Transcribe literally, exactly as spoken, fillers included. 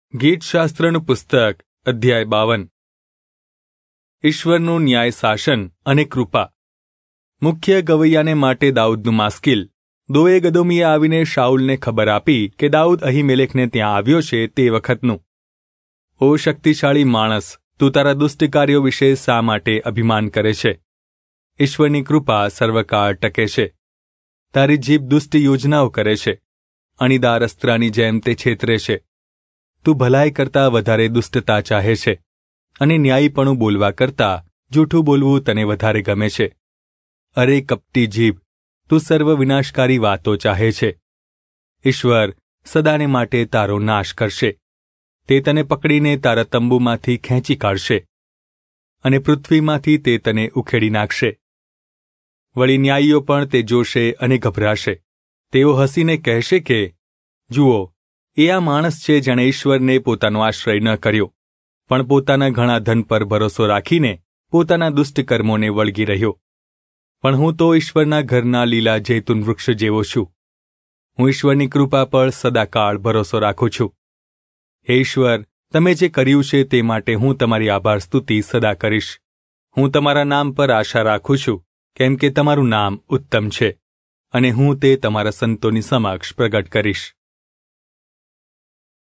ગીતશાસ્ત્રનું પુસ્તક અધ્યાય બાવન. ઈશ્વરનું ન્યાય શાસન અને કૃપા. મુખ્ય ગવૈયાને માટે દાઉદનું માસ્કિલ. દોએગ અદોમીએ આવીને શાઉલને ખબર આપી કે દાઉદ અહીમેલેકને ત્યાં આવ્યો છે તે વખતનું. ઓ શક્તિશાળી માણસ, તું તારા દુષ્ટ કાર્યો વિશે શા માટે અભિમાન કરે છે? ઈશ્વરની કૃપા સર્વકાળ ટકે છે. તારી જીભ દુષ્ટ યોજનાઓ કરે છે, અણીદાર અસ્ત્રાની જેમ તે છેતરે છે. તું ભલાઈ કરતાં વધારે દુષ્ટતા ચાહે છે, અને ન્યાયીપણું બોલવા કરતાં જૂઠું બોલવું તને વધારે ગમે છે. અરે કપટી જીભ, તું સર્વ વિનાશકારી વાતો ચાહે છે. ઈશ્વર સદાને માટે તારો નાશ કરશે. તે તને પકડીને તારા તંબુમાંથી ખેંચી કાઢશે, અને પૃથ્વીમાંથી તે તને ઉખેડી નાખશે. વળી ન્યાયીઓ પણ તે જોશે અને ગભરાશે. તેઓ હસીને કહેશે કે, જુઓ, એ આ માણસ છે જેણે ઈશ્વરને પોતાનો આશ્રય ન કર્યો, પણ પોતાના ઘણા ધન પર ભરોસો રાખીને પોતાના દુષ્ટ કર્મોને વળગી રહ્યો. પણ હું તો ઈશ્વરના ઘરના લીલા જૈતુન વૃક્ષ જેવો છું. હું ઈશ્વરની કૃપા પર સદાકાળ ભરોસો રાખું છું. હે ઈશ્વર, તમે જે કર્યું છે તે માટે હું તમારી આભાર સ્તુતિ સદા કરીશ. હું તમારા નામ પર આશા રાખું છું, કેમ કે તમારું નામ ઉત્તમ છે, અને હું તે તમારા સંતોની સમક્ષ પ્રગટ કરીશ.